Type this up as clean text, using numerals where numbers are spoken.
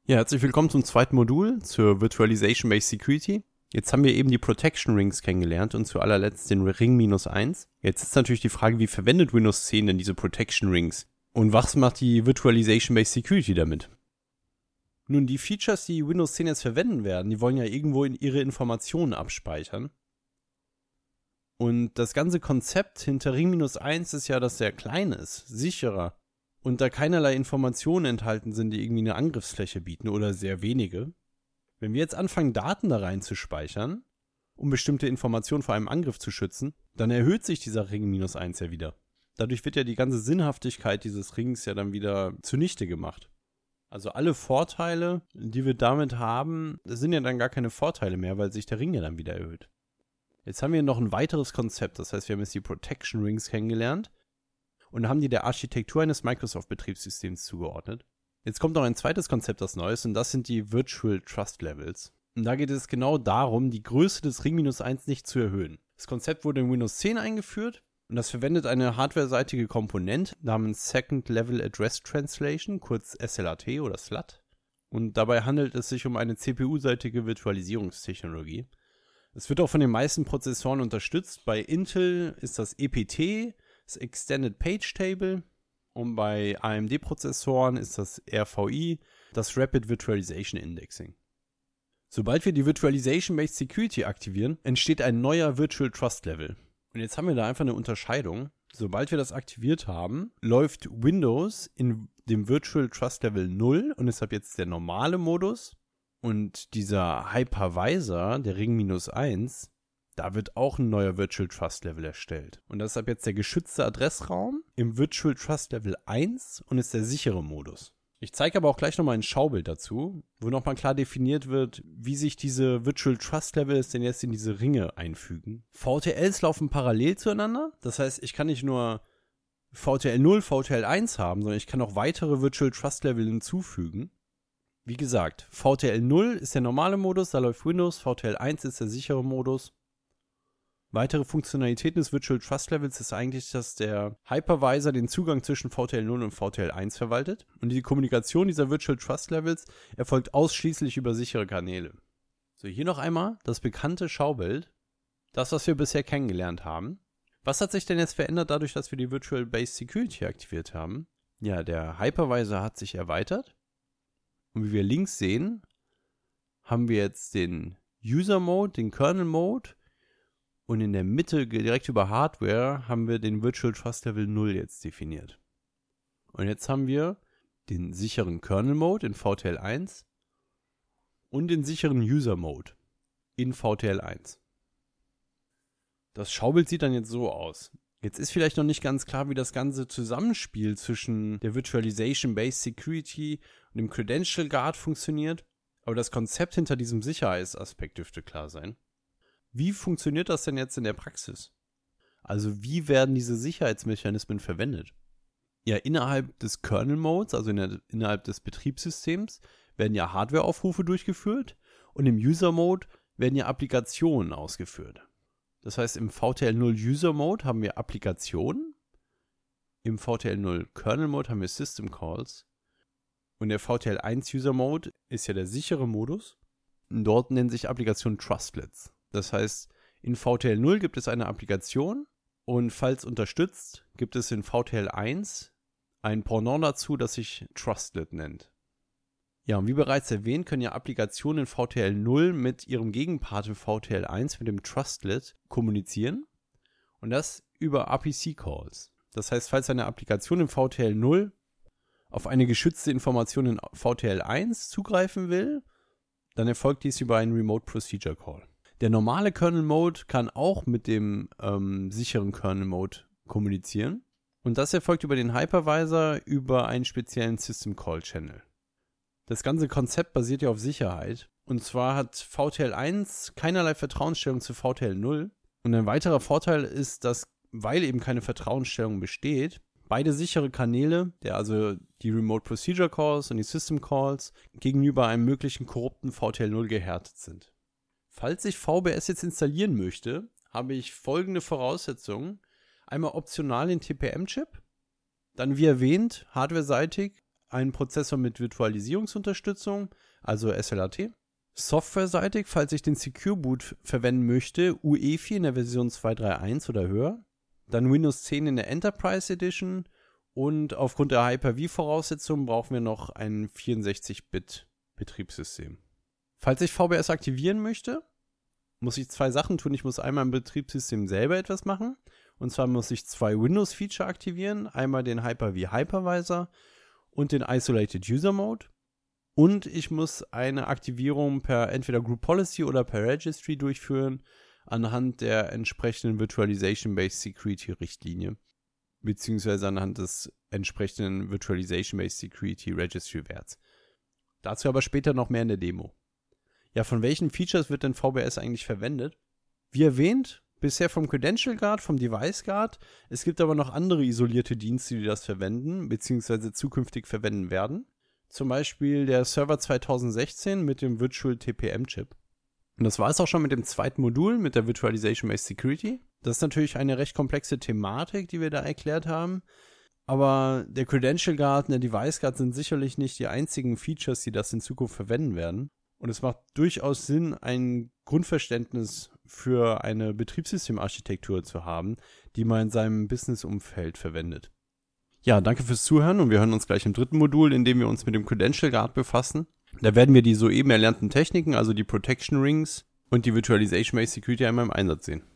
Ja, herzlich willkommen zum zweiten Modul zur Virtualization-Based Security. Jetzt haben wir eben die Protection Rings kennengelernt und zu allerletzt den Ring -1. Jetzt ist natürlich die Frage, wie verwendet Windows 10 denn diese Protection Rings? Und was macht die Virtualization-Based Security damit? Nun, die Features, die Windows 10 jetzt verwenden werden, die wollen ja irgendwo in ihre Informationen abspeichern. Und das ganze Konzept hinter Ring -1 ist ja, dass der klein ist, sicherer. Und da keinerlei Informationen enthalten sind, die irgendwie eine Angriffsfläche bieten oder sehr wenige. Wenn wir jetzt anfangen, Daten da reinzuspeichern, um bestimmte Informationen vor einem Angriff zu schützen, dann erhöht sich dieser Ring -1 ja wieder. Dadurch wird ja die ganze Sinnhaftigkeit dieses Rings ja dann wieder zunichte gemacht. Also alle Vorteile, die wir damit haben, sind ja dann gar keine Vorteile mehr, weil sich der Ring ja dann wieder erhöht. Jetzt haben wir noch ein weiteres Konzept, das heißt, wir haben jetzt die Protection Rings kennengelernt und haben die der Architektur eines Microsoft-Betriebssystems zugeordnet. Jetzt kommt noch ein zweites Konzept, das neu ist, und das sind die Virtual Trust Levels. Und da geht es genau darum, die Größe des Ring -1 nicht zu erhöhen. Das Konzept wurde in Windows 10 eingeführt und das verwendet eine hardwareseitige Komponente namens Second Level Address Translation, kurz SLAT oder SLAT. Und dabei handelt es sich um eine CPU-seitige Virtualisierungstechnologie. Es wird auch von den meisten Prozessoren unterstützt. Bei Intel ist das EPT, das Extended Page Table, und bei AMD-Prozessoren ist das RVI, das Rapid Virtualization Indexing. Sobald wir die Virtualization-Based Security aktivieren, entsteht ein neuer Virtual Trust Level. Und jetzt haben wir da einfach eine Unterscheidung. Sobald wir das aktiviert haben, läuft Windows in dem Virtual Trust Level 0 und ist ab jetzt der normale Modus. Und dieser Hypervisor, der Ring -1, da wird auch ein neuer Virtual Trust Level erstellt. Und das ist ab jetzt der geschützte Adressraum im Virtual Trust Level 1 und ist der sichere Modus. Ich zeige aber auch gleich nochmal ein Schaubild dazu, wo nochmal klar definiert wird, wie sich diese Virtual Trust Levels denn jetzt in diese Ringe einfügen. VTLs laufen parallel zueinander. Das heißt, ich kann nicht nur VTL 0, VTL 1 haben, sondern ich kann auch weitere Virtual Trust Level hinzufügen. Wie gesagt, VTL 0 ist der normale Modus, da läuft Windows, VTL 1 ist der sichere Modus. Weitere Funktionalitäten des Virtual Trust Levels ist eigentlich, dass der Hypervisor den Zugang zwischen VTL 0 und VTL 1 verwaltet und die Kommunikation dieser Virtual Trust Levels erfolgt ausschließlich über sichere Kanäle. So, hier noch einmal das bekannte Schaubild, das, was wir bisher kennengelernt haben. Was hat sich denn jetzt verändert dadurch, dass wir die Virtual Based Security aktiviert haben? Ja, der Hypervisor hat sich erweitert. Und wie wir links sehen, haben wir jetzt den User Mode, den Kernel Mode, und in der Mitte, direkt über Hardware, haben wir den Virtual Trust Level 0 jetzt definiert. Und jetzt haben wir den sicheren Kernel Mode in VTL 1 und den sicheren User Mode in VTL 1. Das Schaubild sieht dann jetzt so aus. Jetzt ist vielleicht noch nicht ganz klar, wie das ganze Zusammenspiel zwischen der Virtualization-Based Security und dem Credential Guard funktioniert, aber das Konzept hinter diesem Sicherheitsaspekt dürfte klar sein. Wie funktioniert das denn jetzt in der Praxis? Also wie werden diese Sicherheitsmechanismen verwendet? Ja, innerhalb des Kernel-Modes, also innerhalb des Betriebssystems, werden ja Hardware-Aufrufe durchgeführt und im User-Mode werden ja Applikationen ausgeführt. Das heißt, im VTL 0 User-Mode haben wir Applikationen, im VTL 0 Kernel-Mode haben wir System Calls und der VTL 1 User-Mode ist ja der sichere Modus. Und dort nennen sich Applikationen Trustlets. Das heißt, in VTL 0 gibt es eine Applikation und falls unterstützt, gibt es in VTL 1 ein Pendant dazu, das sich Trustlet nennt. Ja, und wie bereits erwähnt, können ja Applikationen in VTL 0 mit ihrem Gegenpart in VTL 1 mit dem Trustlet kommunizieren und das über RPC-Calls. Das heißt, falls eine Applikation in VTL 0 auf eine geschützte Information in VTL 1 zugreifen will, dann erfolgt dies über einen Remote Procedure Call. Der normale Kernel Mode kann auch mit dem sicheren Kernel Mode kommunizieren. Und das erfolgt über den Hypervisor über einen speziellen System Call Channel. Das ganze Konzept basiert ja auf Sicherheit. Und zwar hat VTL 1 keinerlei Vertrauensstellung zu VTL 0. Und ein weiterer Vorteil ist, dass, weil eben keine Vertrauensstellung besteht, beide sichere Kanäle, also die Remote Procedure Calls und die System Calls, gegenüber einem möglichen korrupten VTL 0 gehärtet sind. Falls ich VBS jetzt installieren möchte, habe ich folgende Voraussetzungen. Einmal optional den TPM-Chip, dann wie erwähnt, hardwareseitig einen Prozessor mit Virtualisierungsunterstützung, also SLAT. Softwareseitig, falls ich den Secure Boot verwenden möchte, UEFI in der Version 2.3.1 oder höher. Dann Windows 10 in der Enterprise Edition. Und aufgrund der Hyper-V-Voraussetzungen brauchen wir noch ein 64-Bit-Betriebssystem. Falls ich VBS aktivieren möchte, muss ich 2 Sachen tun. Ich muss einmal im Betriebssystem selber etwas machen. Und zwar muss ich 2 Windows-Feature aktivieren. Einmal den Hyper-V-Hypervisor und den Isolated User Mode. Und ich muss eine Aktivierung per entweder Group Policy oder per Registry durchführen anhand der entsprechenden Virtualization-Based Security-Richtlinie beziehungsweise anhand des entsprechenden Virtualization-Based Security Registry-Werts. Dazu aber später noch mehr in der Demo. Ja, von welchen Features wird denn VBS eigentlich verwendet? Wie erwähnt, bisher vom Credential Guard, vom Device Guard. Es gibt aber noch andere isolierte Dienste, die das verwenden beziehungsweise zukünftig verwenden werden. Zum Beispiel der Server 2016 mit dem Virtual TPM-Chip. Und das war es auch schon mit dem zweiten Modul, mit der Virtualization-Based Security. Das ist natürlich eine recht komplexe Thematik, die wir da erklärt haben. Aber der Credential Guard und der Device Guard sind sicherlich nicht die einzigen Features, die das in Zukunft verwenden werden. Und es macht durchaus Sinn, ein Grundverständnis für eine Betriebssystemarchitektur zu haben, die man in seinem Business-Umfeld verwendet. Ja, danke fürs Zuhören und wir hören uns gleich im dritten Modul, in dem wir uns mit dem Credential Guard befassen. Da werden wir die soeben erlernten Techniken, also die Protection Rings und die Virtualization-Based Security einmal im Einsatz sehen.